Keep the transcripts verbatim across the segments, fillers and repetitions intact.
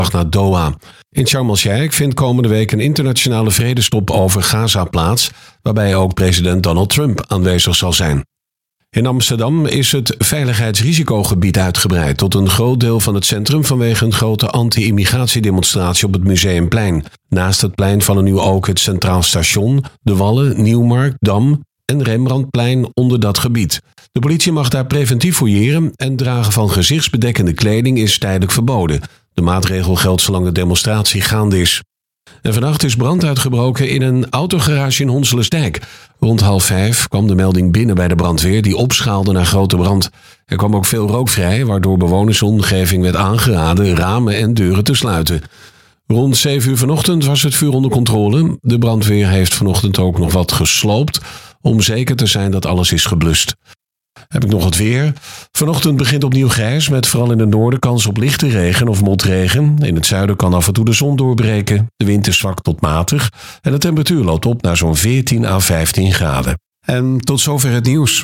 naar Doha. In Sharm el-Sheikh vindt komende week een internationale vredestop over Gaza plaats, waarbij ook president Donald Trump aanwezig zal zijn. In Amsterdam is het veiligheidsrisicogebied uitgebreid tot een groot deel van het centrum vanwege een grote anti-immigratiedemonstratie op het Museumplein. Naast het plein vallen nu ook het Centraal Station, de Wallen, Nieuwmarkt, Dam en Rembrandtplein onder dat gebied. De politie mag daar preventief fouilleren en dragen van gezichtsbedekkende kleding is tijdelijk verboden. De maatregel geldt zolang de demonstratie gaande is. En vannacht is brand uitgebroken in een autogarage in Honselensdijk. Rond half vijf kwam de melding binnen bij de brandweer die opschaalde naar grote brand. Er kwam ook veel rook vrij, waardoor bewoners in de omgeving werd aangeraden ramen en deuren te sluiten. Rond zeven uur vanochtend was het vuur onder controle. De brandweer heeft vanochtend ook nog wat gesloopt om zeker te zijn dat alles is geblust. Heb ik nog het weer. Vanochtend begint opnieuw grijs met vooral in het noorden kans op lichte regen of motregen. In het zuiden kan af en toe de zon doorbreken. De wind is zwak tot matig en de temperatuur loopt op naar zo'n veertien à vijftien graden. En tot zover het nieuws.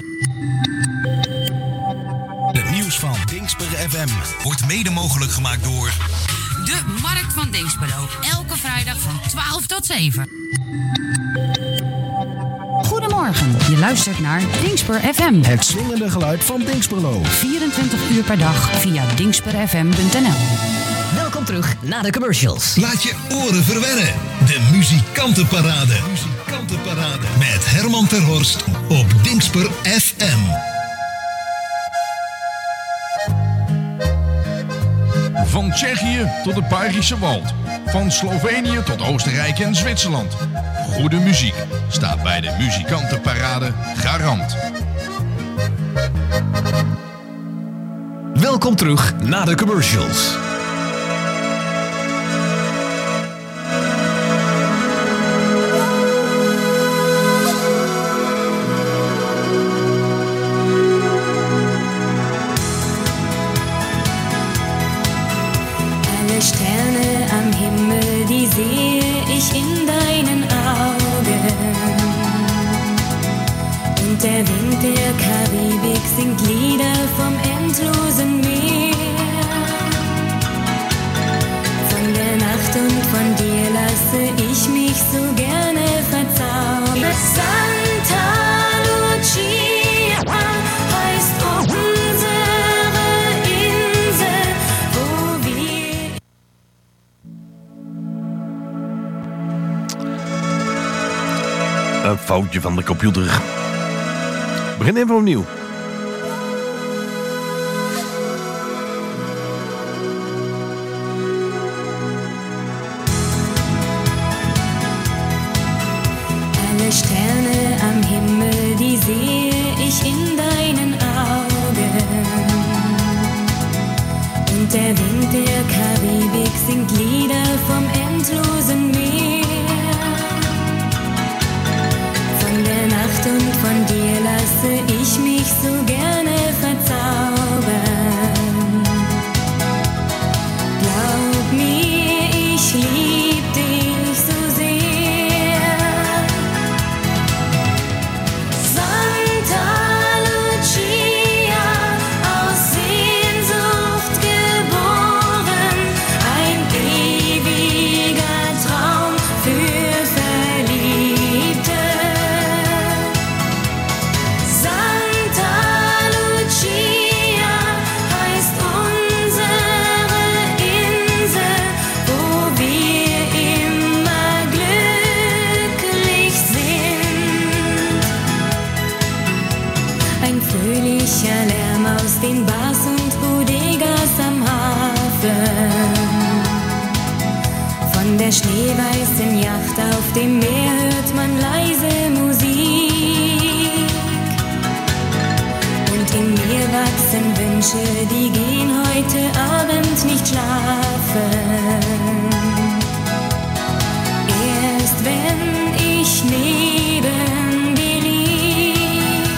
Het nieuws van Dingsper F M wordt mede mogelijk gemaakt door de Markt van Dinxperlo. Elke vrijdag van twaalf tot zeven. Goedemorgen, je luistert naar Dingsper F M. Het swingende geluid van Dingsperlo. vierentwintig uur per dag via dingsper f m punt n l. Welkom terug naar de commercials. Laat je oren verwennen. De Muzikantenparade. Muzikantenparade. Met Herman Terhorst op Dingsper F M. Van Tsjechië tot het Bayerische Wald. Van Slovenië tot Oostenrijk en Zwitserland. Goede muziek staat bij de Muzikantenparade garant. Welkom terug naar de commercials. Alle Sterne am Himmel, die sehe ich in deinen Augen. Und der Wind der Karibik singt Lieder vom endlosen Meer. Von der Nacht und von dir lasse ich mich so gerne verzaubern. Santa Lucia heißt unsere Insel, wo wir... Een foutje van de computer. Begin even opnieuw. Alle Sterne am Himmel, die sehe ich in deinen Augen. Und der Wind der Karibik singt Lieder vom endlosen Meer. Von der Nacht und von dir lasse ich mich so gerne verzaubern. Glaub mir, ich lieb dich so sehr. Santa Lucia, aus Sehnsucht geboren, ein ewiger Traum für Verliebte. Santa Lucia heißt unsere Insel, wo wir immer glücklich sind. Ein fröhlicher Lärm aus den Bars und Bodegas am Hafen. Von der schneeweißen Yacht auf dem Meer hört man leise Musik. Und in mir wachsen Wünsche, die gehen heute Abend nicht schlafen. Erst wenn ich neben dir lieg.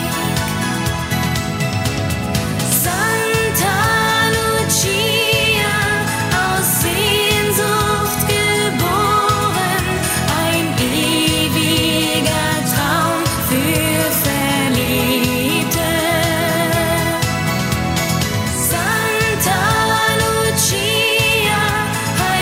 Santa Lucia, aus Sehnsucht geboren, ein ewiger Traum für Verliebte. Santa Lucia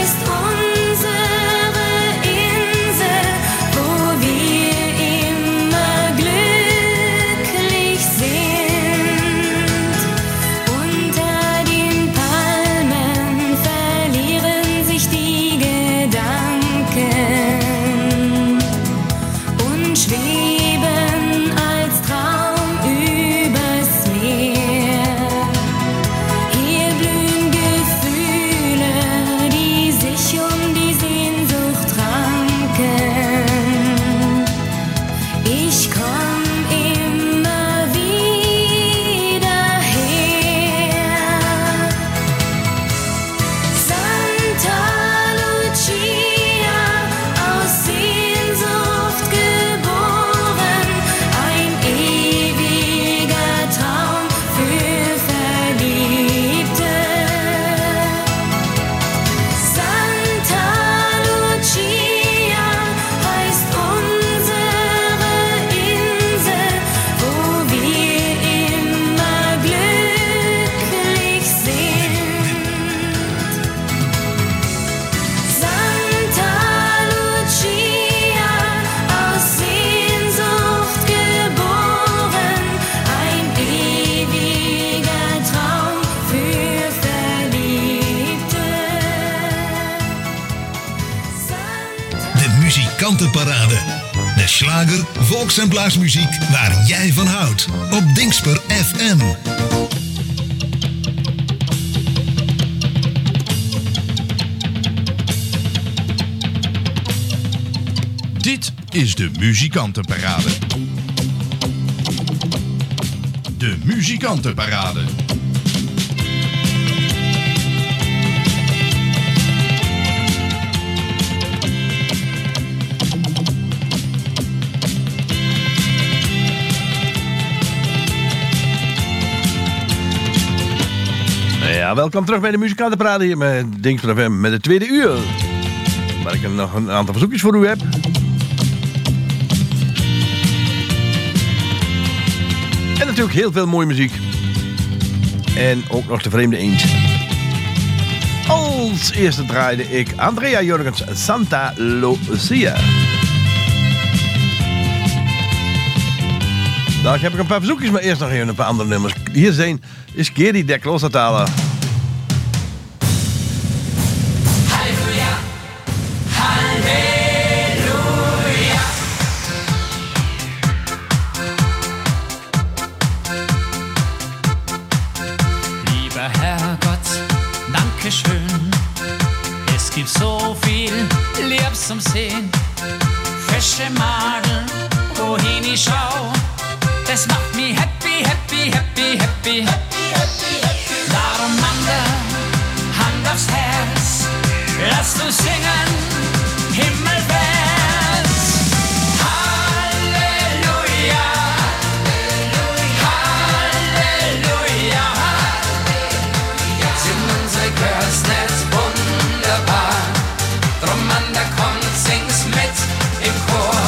Muzikantenparade. De slager, volks- en blaasmuziek waar jij van houdt. Op Dingsper F M. Dit is de Muzikantenparade. De Muzikantenparade. Ja, welkom terug bij de Muzikantenparade hier met Dingsper F M met het tweede uur. Waar ik nog een aantal verzoekjes voor u heb. En natuurlijk heel veel mooie muziek. En ook nog de vreemde eend. Als eerste draaide ik Andrea Jurgens Santa Lucia. Daar heb ik een paar verzoekjes, maar eerst nog even een paar andere nummers. Hier zijn is Geri de Kloostertaler. Halleluja, Halleluja. Lieber Herrgott, danke schön. Es gibt so viel Lieb zum Sehen. Frische Madel, wohin ich schau. Das macht mich happy, happy, happy, happy. Darum Mann, Hand aufs Herz, lasst uns singen, Himmelwärts. Halleluja, Halleluja, sind unsere Girls nicht wunderbar? Drum Mann, da kommt, sing's mit im Chor.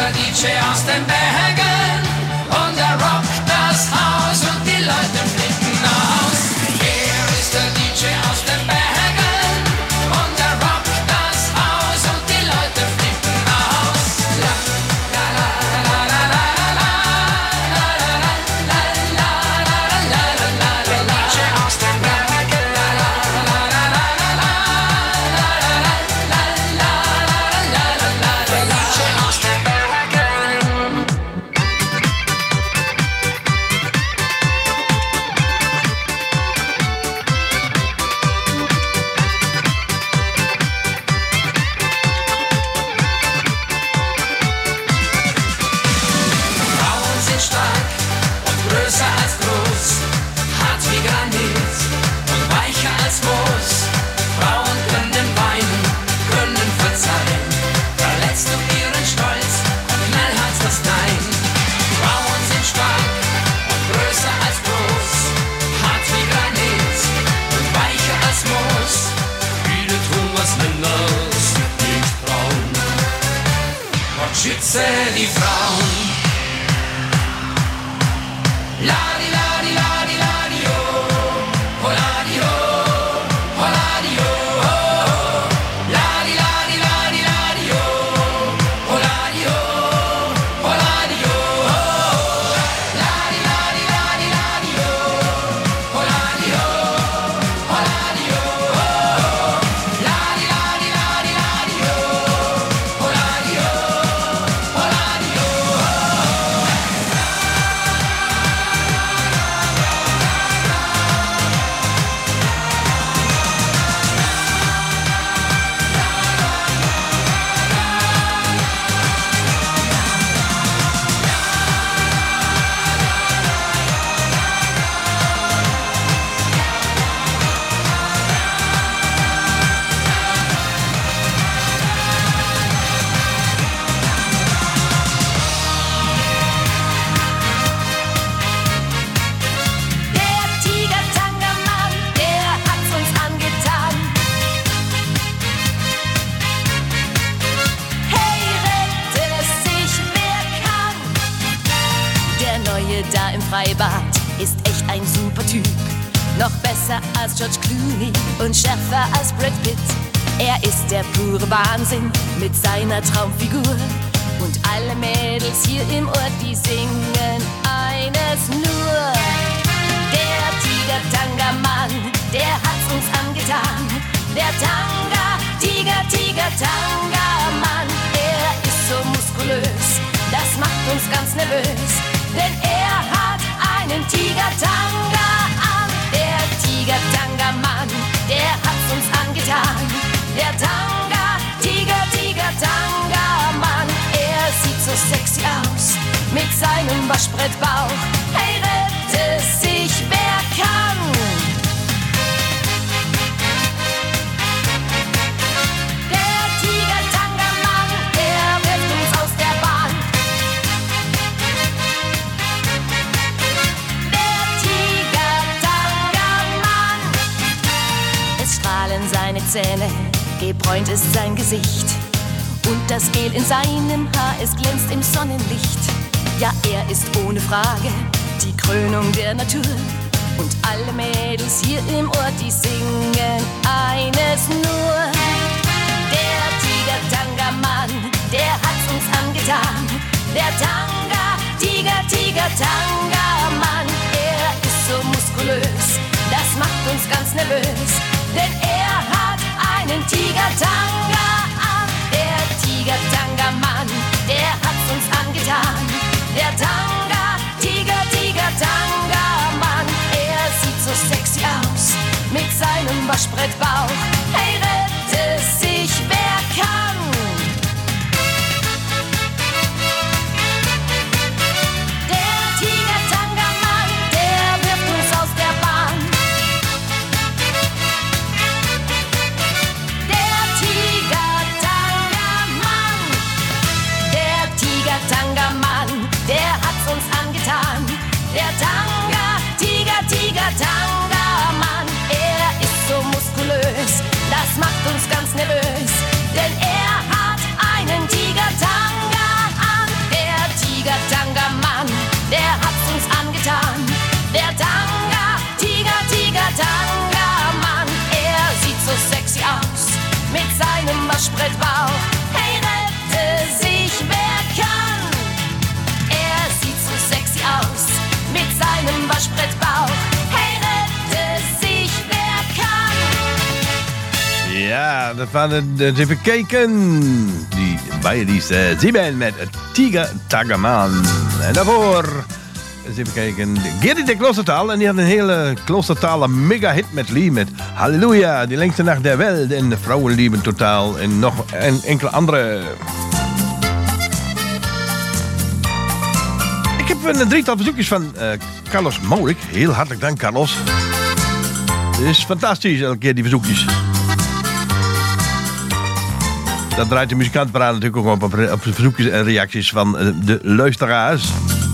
der D J aus den Bergen und er rockt das Haus und die Leute flippen aus. Er ist der D J aus den Bergen und er rockt das Haus und die Leute flippen aus. La la la la la la la la la la la la la la. Der D J aus den Bergen. La la la la la la la la la la la la. Der D J aus den Bergen. Frauen sind stark und größer als groß, hart wie Granit und weicher als Moos. Frauen können weinen, können verzeihen, verletzt du ihren Stolz, knallhart das Nein. Frauen sind stark und größer als groß, hart wie Granit und weicher als Moos. Viele tun, was Männer nicht trauen. Gott schütze die Frauen. Ladi, ladi, ladi, ladi, oh, oh, ladi, oh, oh, ladi, oh, oh. Ladi, ladi, ladi, ladi, oh, oh, ladi, oh, oh, ladi, oh, oh. Ladi, ladi, ladi, ladi, oh, oh, ladi, oh, oh, ladi, oh, oh. Ladi, ladi, ladi, ladi, oh, oh, ladi, oh, oh, ladi, oh, oh. Der Tiger-Tanga-Mann, der hat's uns angetan. Hey, rette sich, wer kann. Der Neue da im Freibad ist echt ein super Typ. Noch besser als George Clooney und schärfer als Brad Pitt. Er ist der pure Wahnsinn mit seiner Traumfigur. Und alle Mädels hier im Ort, die singen eines nur. Der Tiger-Tanga-Mann, der hat's uns angetan. Der Tanga, Tiger, Tiger, Tanga-Mann, er ist so muskulös, das macht uns ganz nervös. Denn er hat einen Tiger-Tanga an. Der Tiger-Tanga-Mann, der hat's uns angetan. Der Tanga, Tiger, Tiger, Tanga-Mann, er sieht so sexy aus mit seinem Waschbrettbauch. Hey, rette sich, wer kann. Der Tiger-Tanga-Mann, der wirft uns aus der Bahn. Der Tiger-Tanga-Mann, es strahlen seine Zähne, gebräunt ist sein Gesicht. Und das Gel in seinem Haar, es glänzt im Sonnenlicht. Ja, er ist ohne Frage die Krönung der Natur. Und alle Mädels hier im Ort, die singen eines nur. Der Tiger-Tanga-Mann, der hat's uns angetan. Der Tanga, Tiger, Tiger, Tanga-Mann, er ist so muskulös, das macht uns ganz nervös. Denn er hat einen Tiger-Tanga an. Der Tiger-Tanga-Mann, der hat's uns angetan. Der Tanga, Tiger, Tiger, Tanga-Mann, er sieht so sexy aus mit seinem Waschbrettbauch. Hey, rette sich, wer kann. Der Tiger-Tanga-Mann, der wirft uns aus der Bahn. Der Tiger-Tanga-Mann, der Tiger-Tanga-Mann, der hat's uns angetan. Der Tanga, Tiger, Tiger, Tanga-Mann, er ist so muskulös, das macht uns ganz nervös. Denn er hat einen Tiger-Tanga an. Ja, dat waren de, even kijken. Die Bayerische uh, Sieben met Tiger Tagaman. En daarvoor, eens even kijken, Gerrit de Kloostertaal. En die had een hele Kloostertale mega hit met Lee. Met Halleluja, die längste Nacht der Welt. En Vrouwenlieben totaal. En nog en enkele andere. Ik heb een drietal verzoekjes van uh, Carlos Maurik. Heel hartelijk dank, Carlos. Het is fantastisch, elke keer die verzoekjes. Dat draait de muzikantenparade natuurlijk ook op, op, op de verzoekjes en reacties van de luisteraars.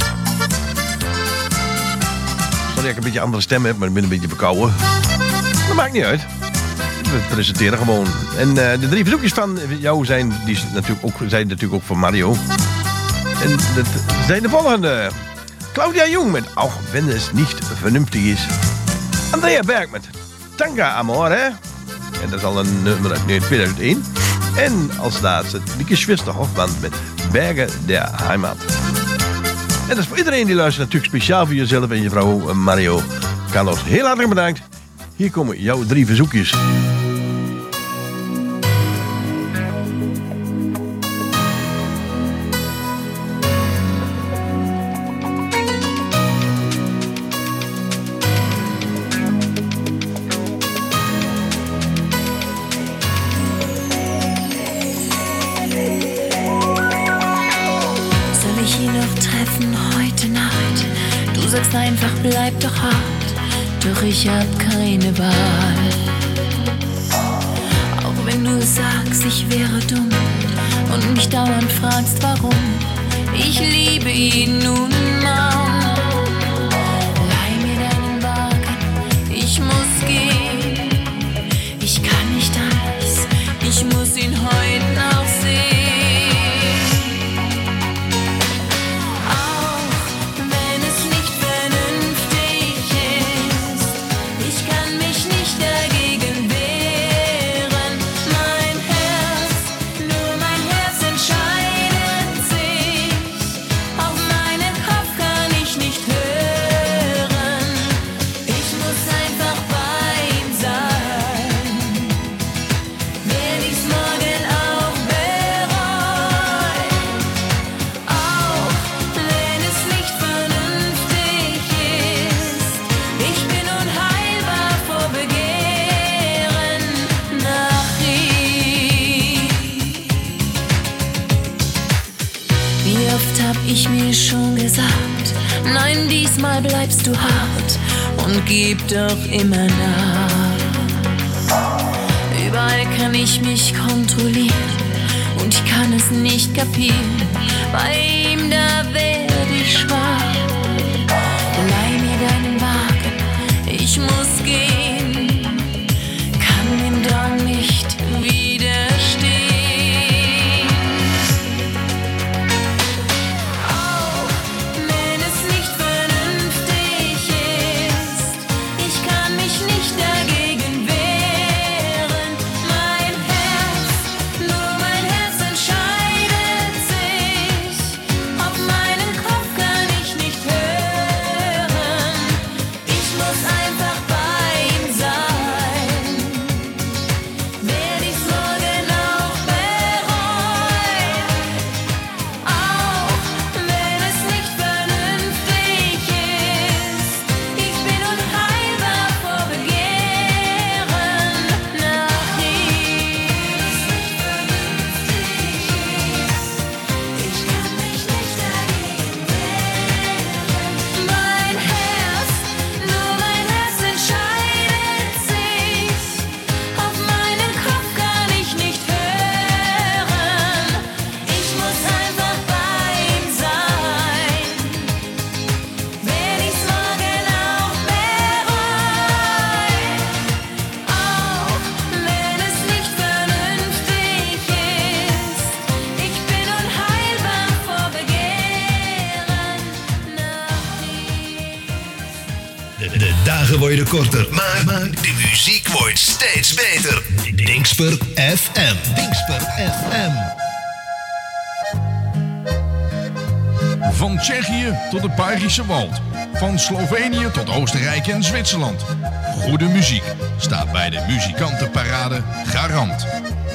Sorry dat ik een beetje andere stem heb, maar ik ben een beetje verkouden. Dat maakt niet uit. We presenteren gewoon. En uh, de drie verzoekjes van jou zijn, die natuurlijk ook, zijn natuurlijk ook voor Mario. En dat zijn de volgende. Claudia Jung met Auch wenn es nicht vernünftig is. Andrea Berg met Tanga Amore. En dat is al een nummer uit tweeduizend één. En als laatste Lieke Schwister-Hofman met Bergen der Heimat. En dat is voor iedereen die luistert natuurlijk speciaal voor jezelf en je vrouw Mario. Carlos, heel hartelijk bedankt. Hier komen jouw drie verzoekjes. Bleib doch hart, doch ich hab keine Wahl. Auch wenn du sagst, ich wäre dumm und mich dauernd fragst, warum. Ich liebe ihn nun mal. Leih mir deinen Wagen, ich muss gehen. Ich kann nicht anders, ich muss ihn heute noch sehen. Ich mir schon gesagt, nein, diesmal bleibst du hart und gib doch immer nach. Überall kann ich mich kontrollieren und ich kann es nicht kapieren. Bei ihm, da werd ich schwach. Leih mir deinen Wagen, ich muss gehen, kann dem Drang nicht widerstehen. De dagen worden korter, maar, maar de muziek wordt steeds beter. Dingsper F M. Dingsper F M. Van Tsjechië tot het Bayerische Wald. Van Slovenië tot Oostenrijk en Zwitserland. Goede muziek staat bij de muzikantenparade garant.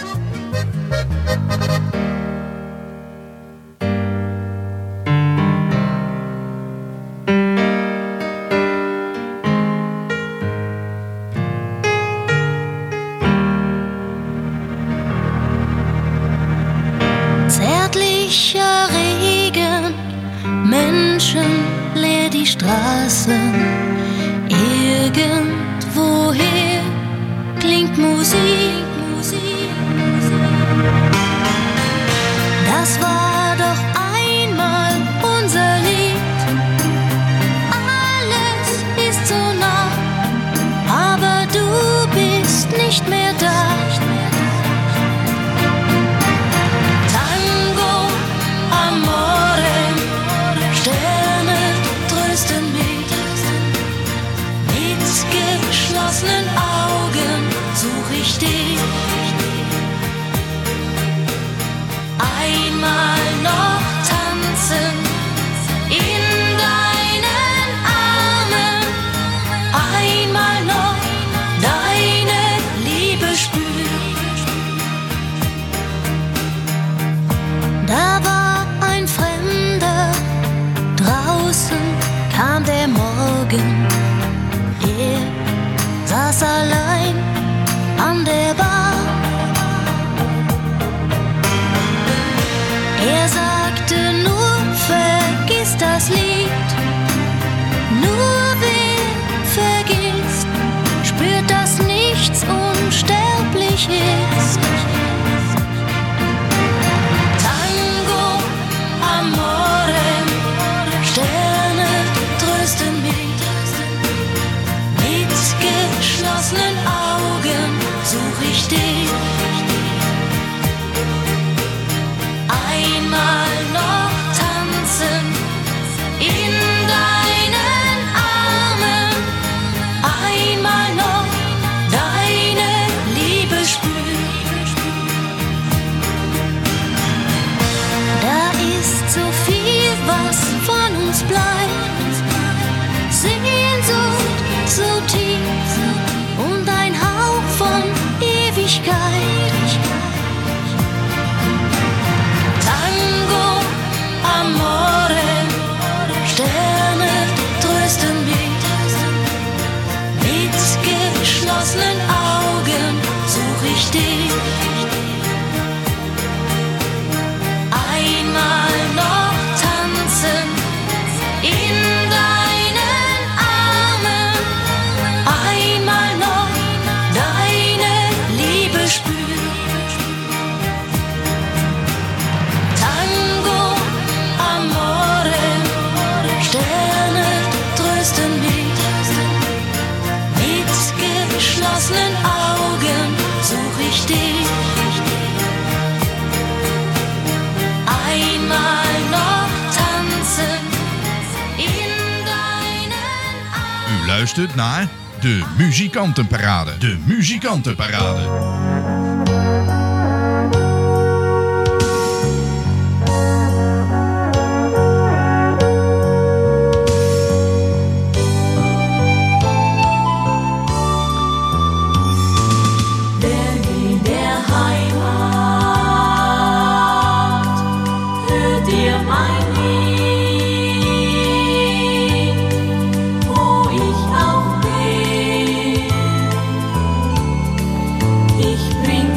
Zärtlicher Regen, Menschen leer die Straßen. Irgendwoher klingt Musik, Musik, Musik. Das war doch einmal unser Lied. Alles ist so nah, aber du bist nicht mehr da. Geschlossenen Augen such ich dich. Einmal noch tanzen in deinen Armen. Einmal noch deine Liebe spüren. Da war ein Fremder, draußen kam der Morgen. Er saß allein an der Bar. Er sagte nur, vergiss das Lied. Nur wer vergisst, spürt, dass nichts unsterblich ist. Tango, Amore, Sterne trösten mich. Geschlossenen Augen such ich dich. Einmal noch tanzen in deinen Armen. Einmal noch deine Liebe spüren. Da ist so viel, was von uns bleibt. Sehnsucht so tief und ein Hauch von Ewigkeit. Tango, Amore, Sterne trösten mich. Mit geschlossenen Augen such ich dich. Einmal noch tanzen in deinen Armen. Einmal noch deine Liebe spüren. Tango, Amore, Sterne trösten mich. Mit geschlossenen Augen such ich dich. Einmal noch tanzen in deinen Armen. U luistert naar de Muzikantenparade. De Muzikantenparade. Ich bring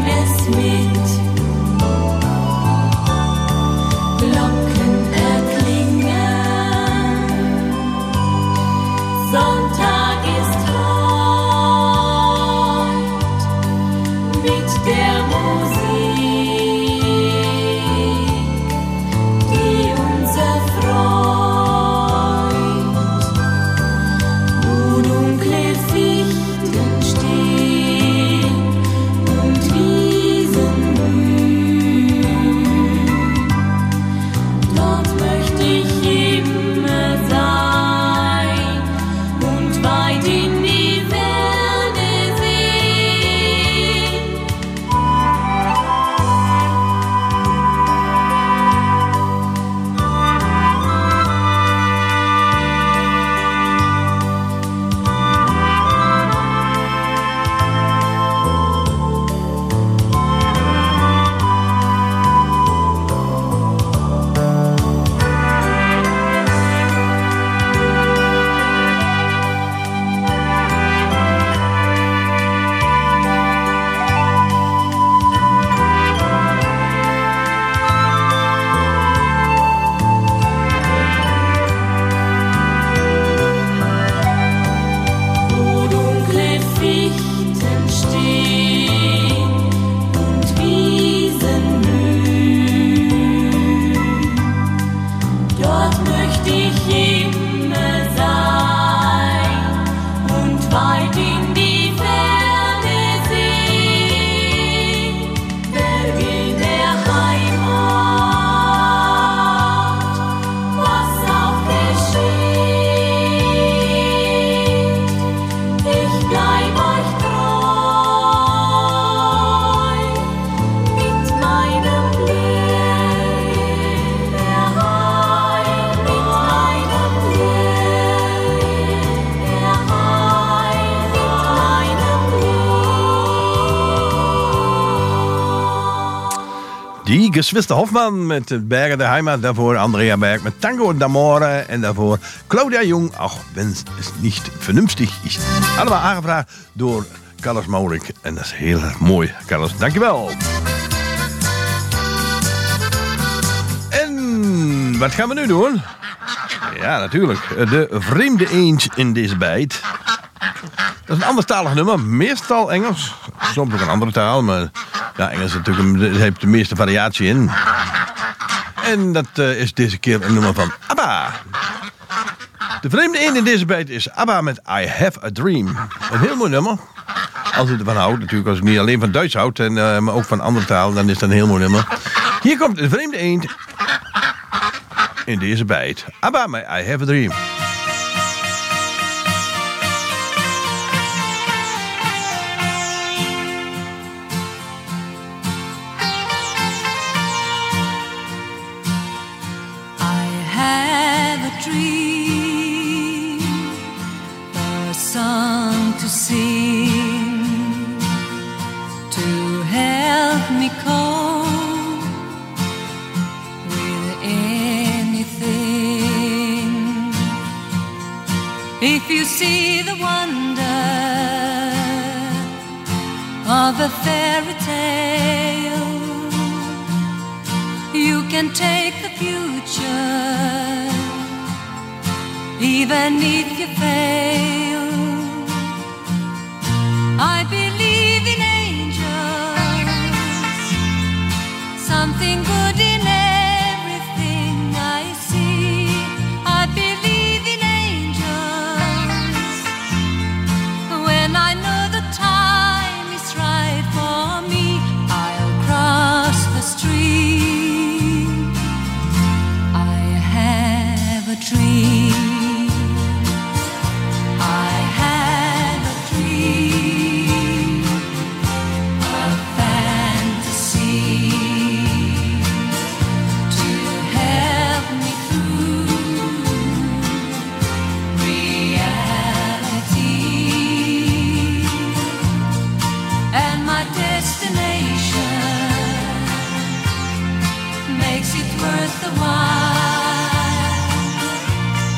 dort möchte ich immer sein und weit in die Ferne sehen, Berge der Heimat, was auch geschieht, ich bleib euch treu mit meinem Glück, der Heil, mit meinem Glück, der Heil, mit meinem Glück. Die Geschwister Hofman met de Bergen der Heimat. Daarvoor Andrea Berg met Tango d'Amore. En daarvoor Claudia Jung, auch wenn es nicht vernünftig ist. Allemaal aangevraagd door Carlos Maurik. En dat is heel erg mooi, Carlos. Dankjewel. En wat gaan we nu doen? Ja, natuurlijk. De vreemde eend in deze bijt. Dat is een anderstalig nummer. Meestal Engels. Soms ook een andere taal. Maar ja, Engels is natuurlijk een, heeft de meeste variatie in. En dat uh, is deze keer een nummer van ABBA. De vreemde eend in deze bijt is ABBA met I Have a Dream. Een heel mooi nummer. Als ik ervan houd. Natuurlijk als ik niet alleen van Duits houd. En, uh, maar ook van andere taal. Dan is dat een heel mooi nummer. Hier komt de vreemde eend in deze bijt. ABBA met I Have a Dream. I have a dream, a song to sing, to help me cope with anything. If you see the wonder of a fairy tale, you can take the future, even if you fail. I believe in angels, something good in everything I see. I believe in angels, when I know the time is right for me, I'll cross the stream. I have a dream. I have a dream, a fantasy to help me through reality, and my destination makes it worth the while.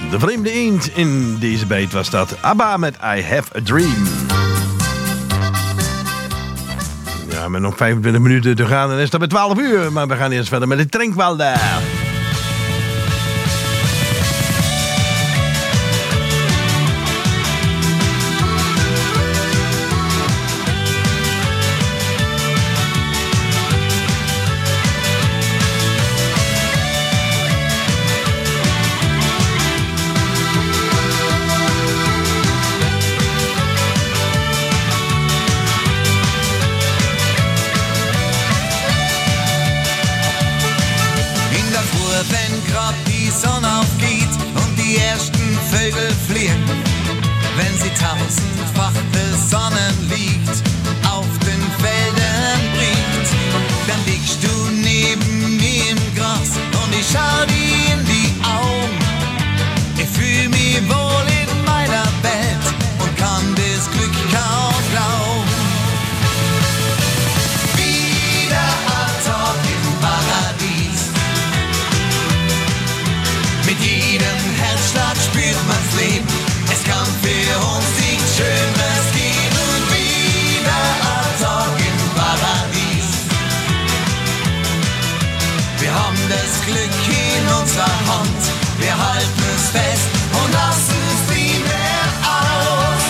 De vreemde eend in deze beet was dat. ABBA met I Have a Dream. Ja, met nog vijfentwintig minuten te gaan en is dat bij twaalf uur. Maar we gaan eerst verder met de Trinkwalder. Wenn sie tausendfache Sonnenlicht auf den Feldern bringt, dann liegst du neben mir im Gras und ich schau dir in die Augen. Ich fühl mich wohl in meiner Welt und kann das Glück kaum glauben. Wieder ein Tag im Paradies. Mit jedem Herzschlag spürt man's Leben. Es kann für uns nichts Schönes geben. Wieder ein Tag im Paradies. Wir haben das Glück in unserer Hand. Wir halten es fest und lassen es nie mehr aus.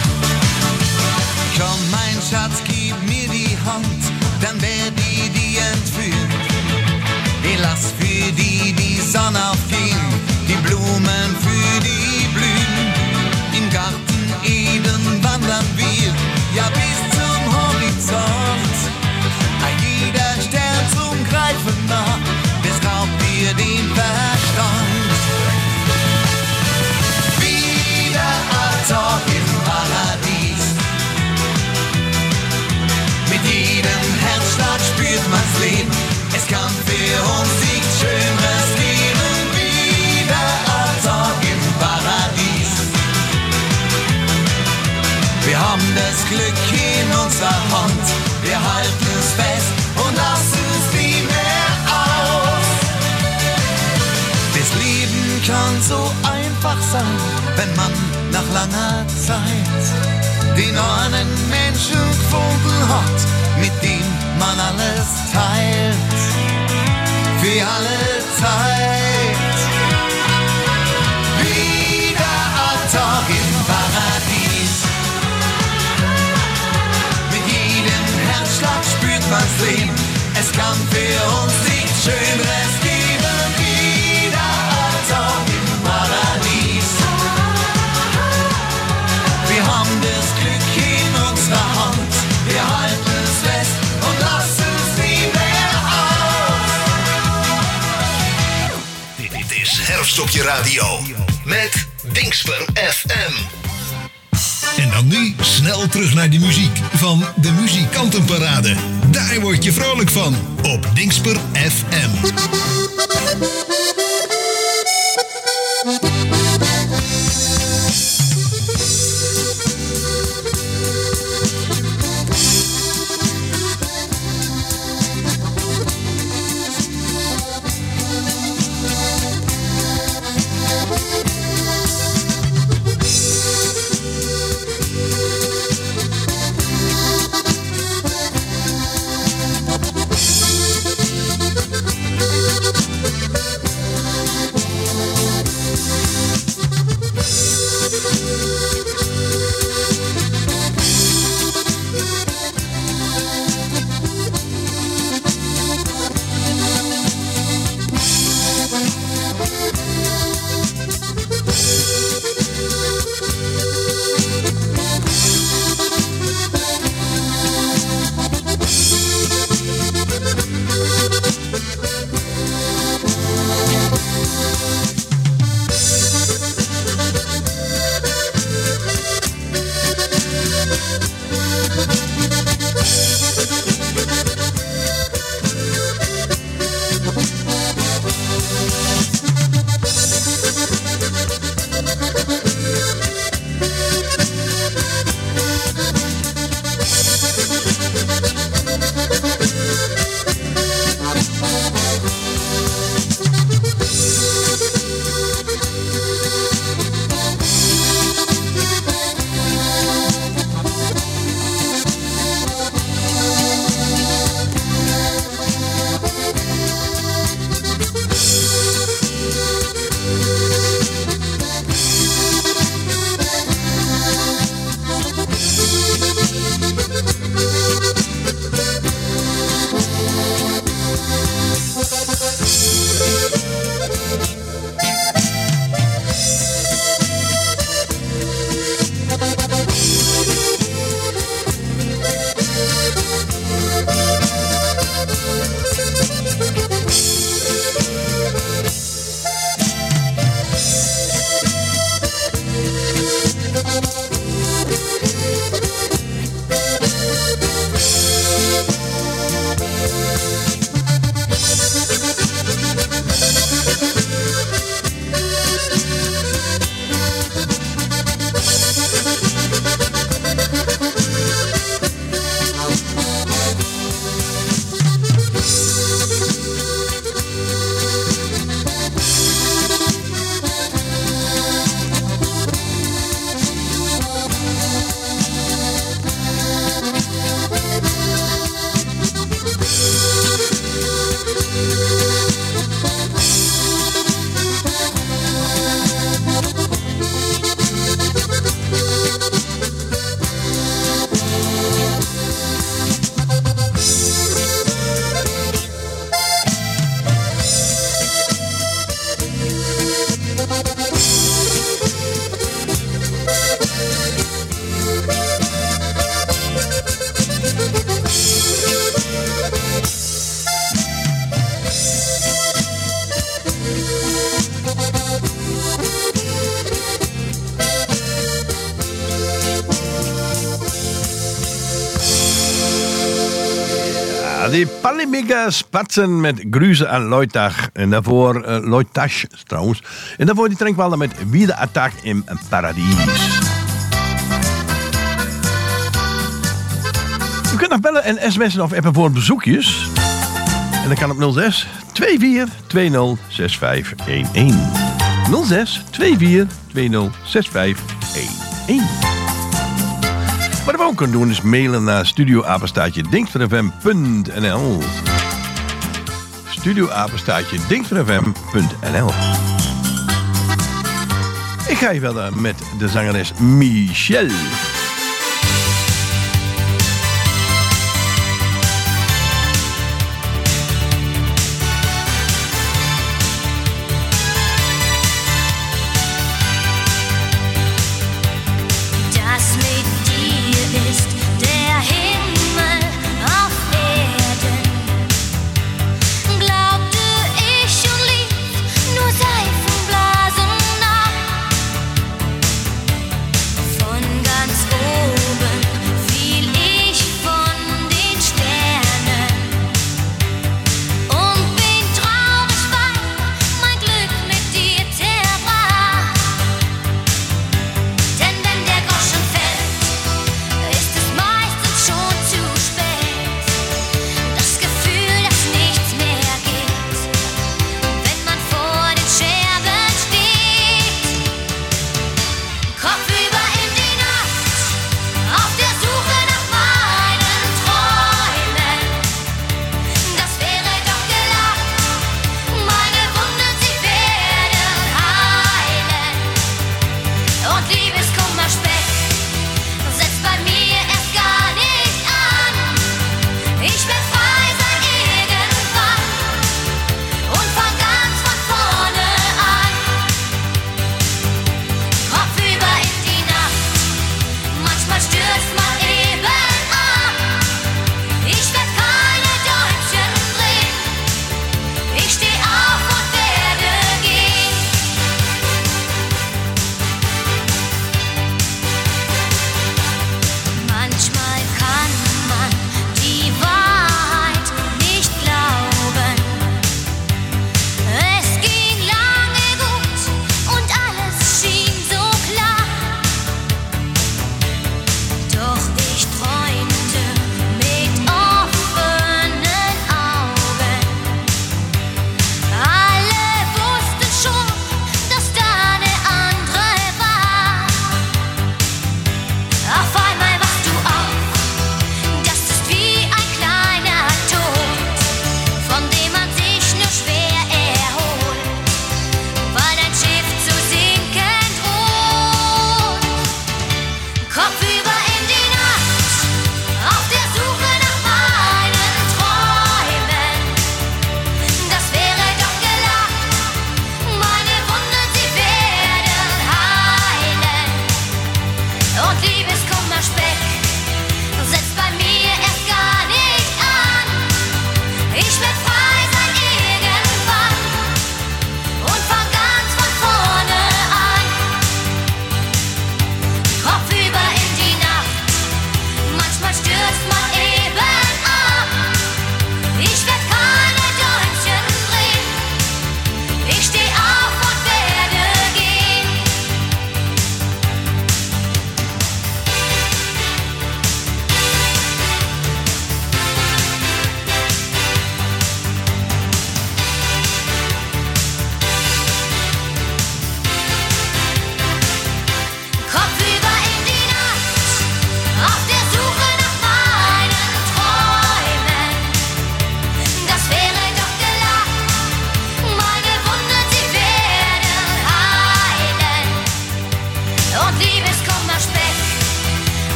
Komm, mein Schatz, gib mir die Hand, dann werd ich die entführen. Ich lass für die die Sonne aufgehen, die Blumen für die blühen. Im Garten Eden wandern wir, ja bis zum Horizont. Ein jeder Stern zum Greifen nah, das raubt dir den Verstand. Wieder ein Tag im Paradies. Mit jedem Herzschlag spürt man's Leben. Es kann für uns nichts Schöneres geben. Wieder ein Tag im Paradies. Wir haben das Glück in unserer Hand. Wir halten es fest und lassen es nie mehr aus. Das Leben kann so einfach sein, wenn man nach langer Zeit den einen Menschen gefunden hat, mit dem man alles teilt. Für alle Zeit. Wieder ein Tag im Paradies. Mit jedem Herzschlag spürt man's Leben. Es kann für uns nichts Schöneres geben. Wieder ein Tag im Paradies. Wir haben das Glück in unserer Hand. Wir halten es fest und lassen es nie mehr aus. Dit is Herfst op je radio met Dingsper F M. En dan nu snel terug naar de muziek van de Muzikantenparade. Daar word je vrolijk van op Dingsper F M. Die Palimiga Spatzen met Grüße aan Leutach. En daarvoor uh, Leutach trouwens. En daarvoor die Trinkwalder met Wieder Attack im Paradies. U kunt nog bellen en sms'en of appen voor bezoekjes. En dat kan op nul zes twee vier twee nul zes vijf een een. nul zes twee vier twee nul zes vijf een een. Wat we ook kunnen doen is mailen naar studioapenstaatje dingsfm punt n l. Studioapenstaatje dingsfm punt n l. Ik ga je verder met de zangeres Michelle.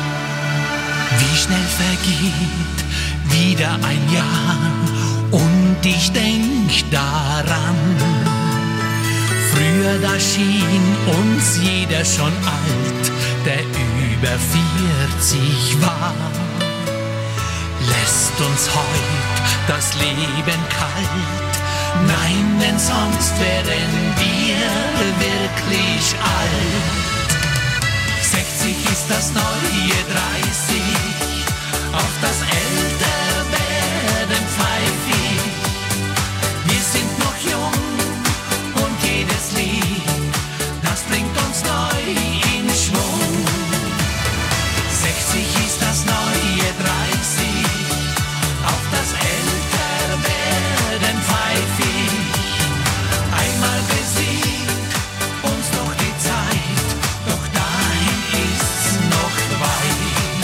Wie schnell vergeht wieder ein Jahr und und ich denk daran. Früher da schien uns jeder schon alt, der über vierzig war. Lässt uns heut das Leben kalt, nein, denn sonst wären wir wirklich alt. sechzig ist das neue dreißig, auf das Älterwerden pfeif ich. Wir sind noch jung und jedes Lied, das bringt uns neu in Schwung. sechzig ist das neue dreißig, auf das Älterwerden pfeif ich. Einmal besiegt uns doch die Zeit, doch dahin ist's noch weit.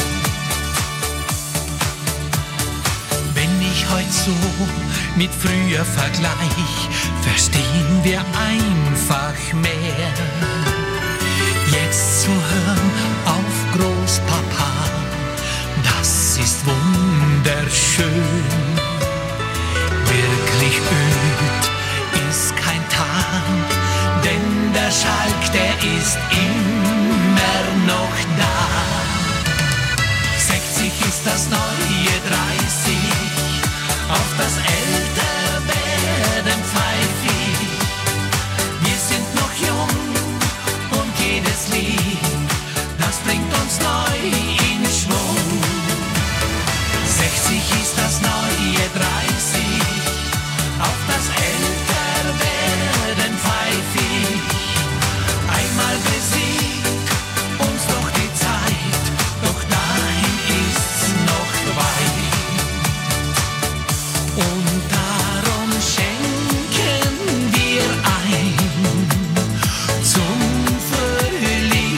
Wenn ich heut so mit früher vergleich, verstehen wir einfach mehr. Jetzt zu hören auf Großpapa, das ist wunderschön. Wirklich öd ist kein Tag, denn der Schalk, der ist immer noch da. sechzig ist das neue dreißig, auf das Älterwerden pfeif ich. Wir sind noch jung und jedes Lied, das bringt uns neu in Schwung. sechzig ist das neue dreißig, auf das Älterwerden pfeif ich. Einmal besiegt uns doch die Zeit, doch dahin ist's noch weit. Und darum schenken wir ein zum Frühling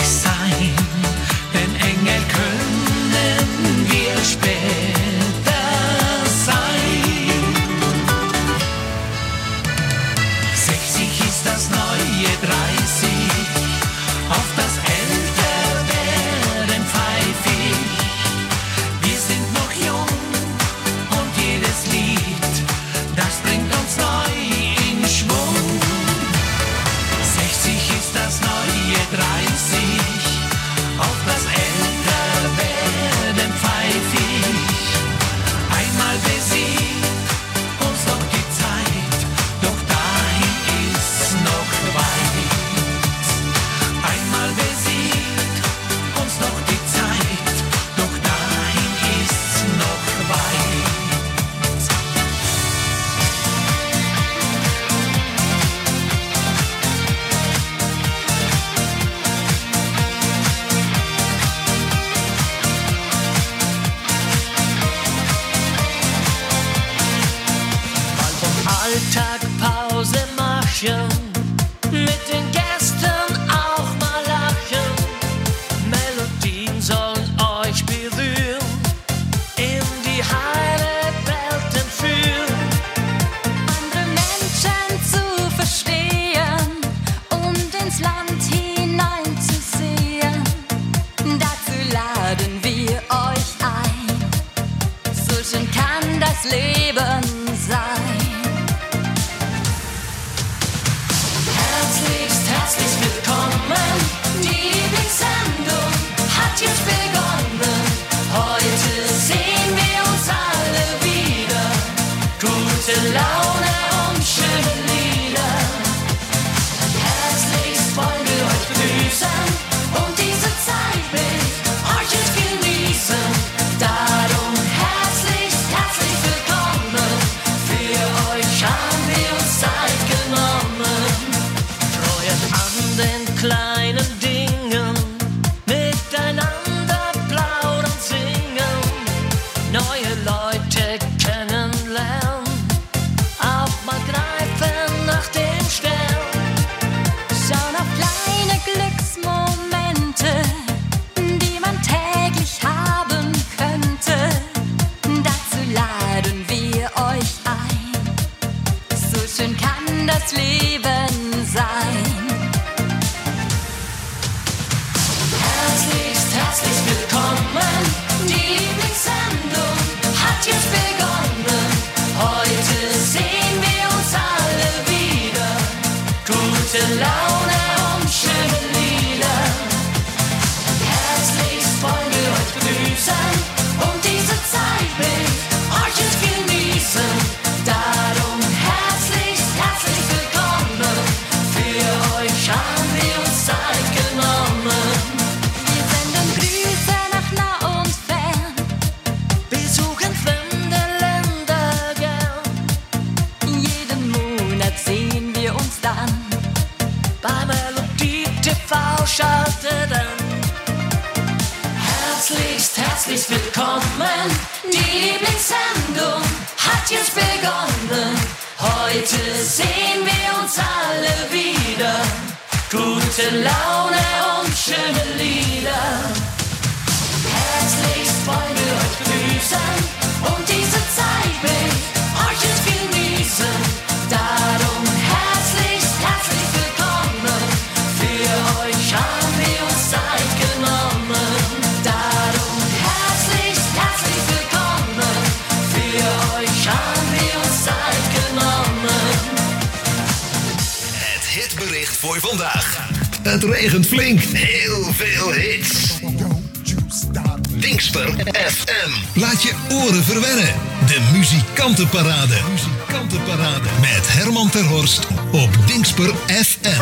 schalte dann. Herzlichst, herzlichst willkommen, die Lieblingssendung hat jetzt begonnen. Heute sehen wir uns alle wieder, gute Laune und schöne Lieder. Herzlichst wollen wir euch grüßen und diese Zeit mit euch jetzt genießen. Darum herzlichst, herzlich willkommen, für euch haben wir uns Zeit genommen. Darum herzlichst, herzlich willkommen, für euch haben wir uns Zeit genommen. Het hitbericht voor vandaag. Het regent flink, heel veel hits. Dingsper F M. Laat je oren verwennen. De muzikantenparade. Muzikantenparade. Met Herman ter Horst op Dingsper F M.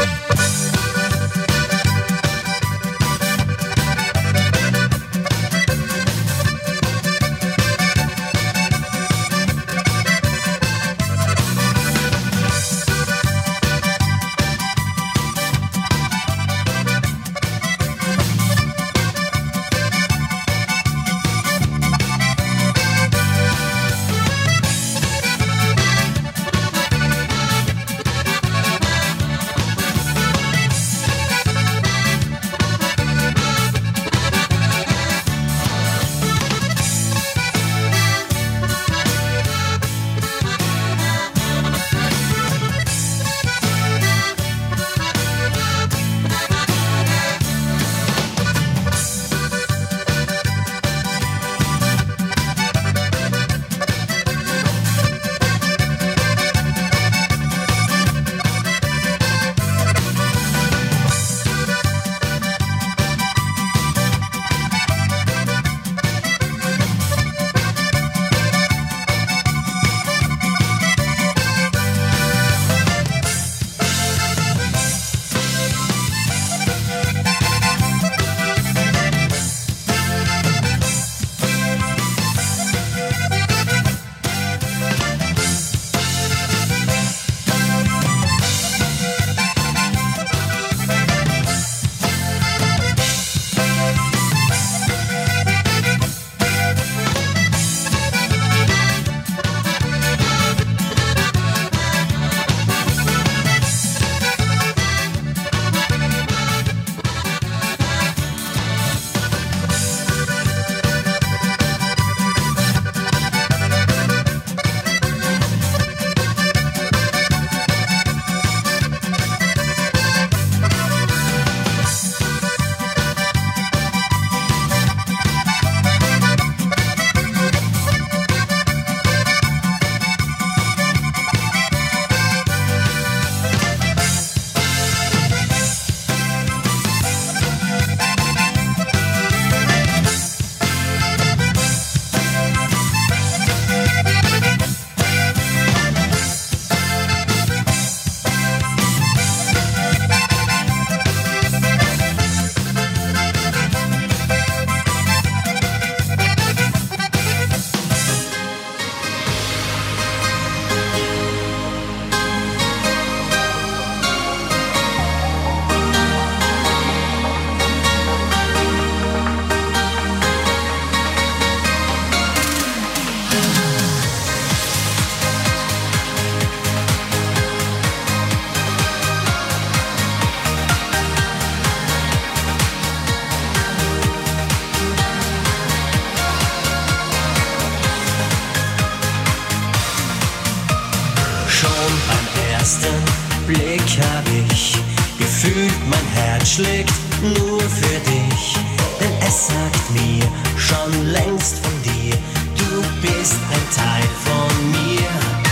schlägt nur für dich, denn es sagt mir schon längst von dir, du bist ein Teil von mir.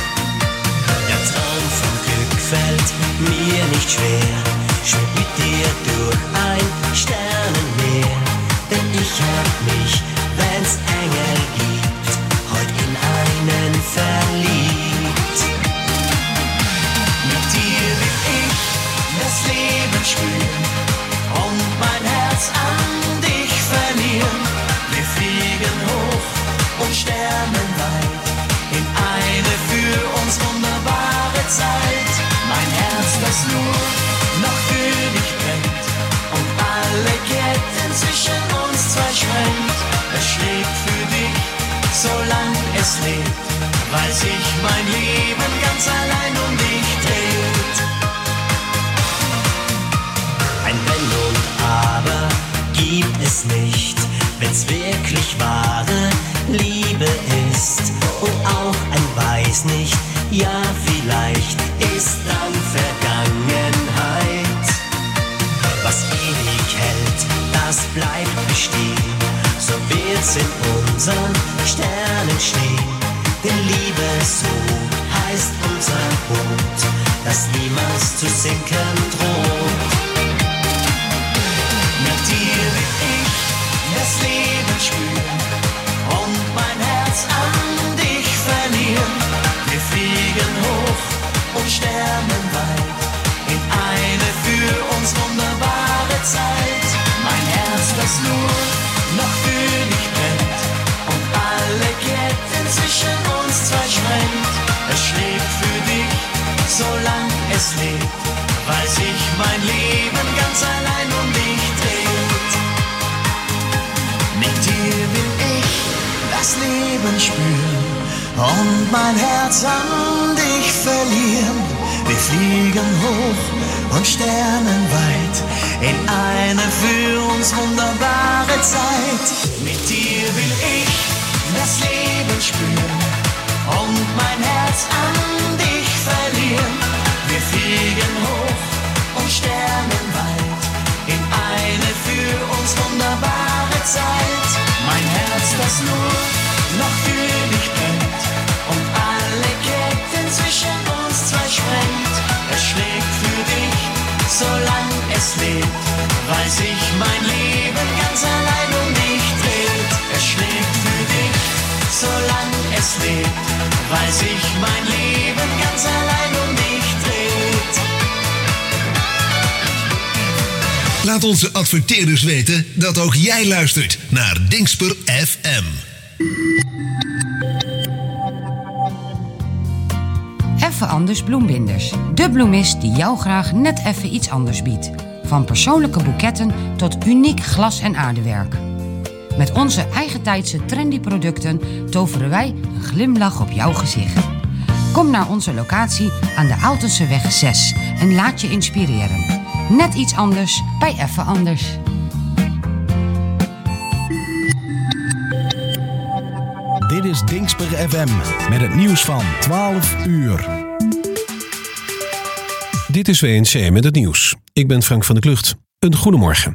Der Traum vom Glück fällt mir nicht schwer, schwimmt mit dir durch ein Sternenmeer, denn ich hab mich, wenn's Engel gibt, heut in einen verliebt. Mit dir will ich das Leben spüren und mein Herz an dich verlieren. Wir fliegen hoch und sterben weit in eine für uns wunderbare Zeit. Mein Herz, das nur noch für dich brennt, wenn's wirklich wahre Liebe ist und auch ein weiß nicht, ja vielleicht ist dann Vergangenheit. Was ewig hält, das bleibt bestehen, so wird's in unseren Sternen stehen. Denn Liebe, so heißt unser Boot, das niemals zu sinken droht. Mit dir will ich das Leben spüren und mein Herz an dich verlieren. Wir fliegen hoch und sterben weit in eine für uns wunderbare Zeit. Mein Herz, das nur noch für dich brennt und alle Ketten zwischen uns zwei sprengt. Es schlägt für dich, solang es lebt, weil sich mein Leben ganz allein um dich dreht. Mit dir will ich das Leben spüren und mein Herz an dich verlieren. Wir fliegen hoch und sternenweit in eine für uns wunderbare Zeit. Mit dir will ich das Leben spüren und mein Herz an dich verlieren. Wir fliegen hoch und sternenweit in eine für uns wunderbare Zeit. Mein Herz, das nur noch für dich brennt und alle Ketten zwischen uns zwei sprengt. Es schlägt für dich, solang es lebt, weil sich mein Leben ganz allein um dich dreht. Es schlägt für dich, solang es lebt, weil sich mein Leben ganz allein um dich dreht. Laat onze adverteerders weten dat ook jij luistert naar Dingsper F M. Even Anders bloembinders. De bloemist die jou graag net even iets anders biedt. Van persoonlijke boeketten tot uniek glas- en aardewerk. Met onze eigentijdse trendy producten toveren wij een glimlach op jouw gezicht. Kom naar onze locatie aan de Aaltenseweg zes en laat je inspireren. Net iets anders bij Even Anders. Dit is Dingsper F M met het nieuws van twaalf uur. Dit is W N C met het nieuws. Ik ben Frank van der Klucht. Een goedemorgen.